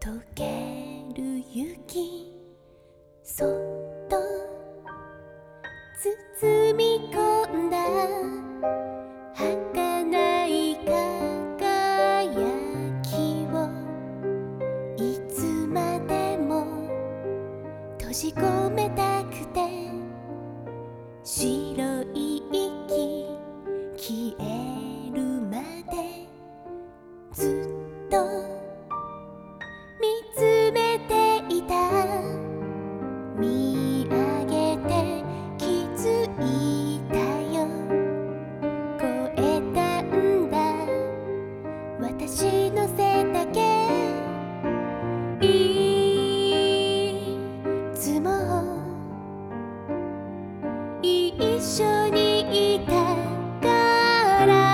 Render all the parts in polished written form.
溶ける雪、そっと包み込んだ儚い輝きを、いつまでも閉じ込めたくて、白い息消えるまでずっと見つめていた。見上げて気づいたよ、超えたんだ私の背丈。いつも一緒にいたから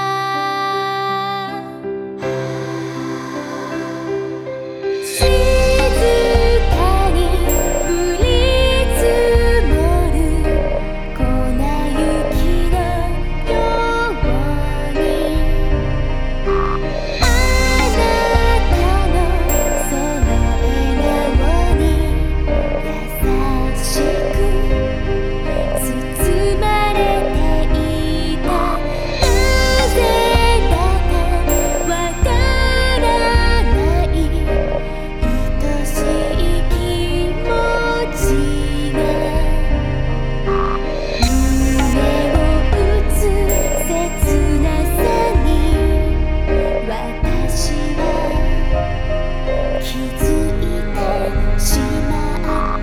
静かに降り積もる粉雪のように、あなたのその笑顔に優しく包まれていた。なぜだかわからない愛しい気持ちが胸を打つ切なさに、私は気づいてしまった。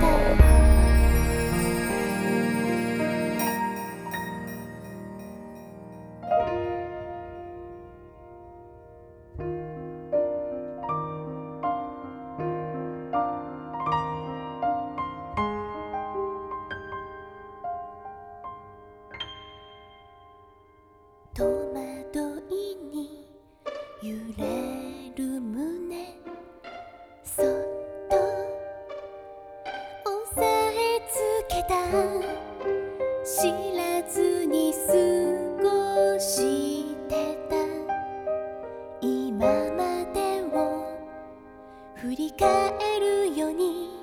戸惑いに揺れる胸、そっと押さえつけた。知らずに過ごしてた今までを振り返るように、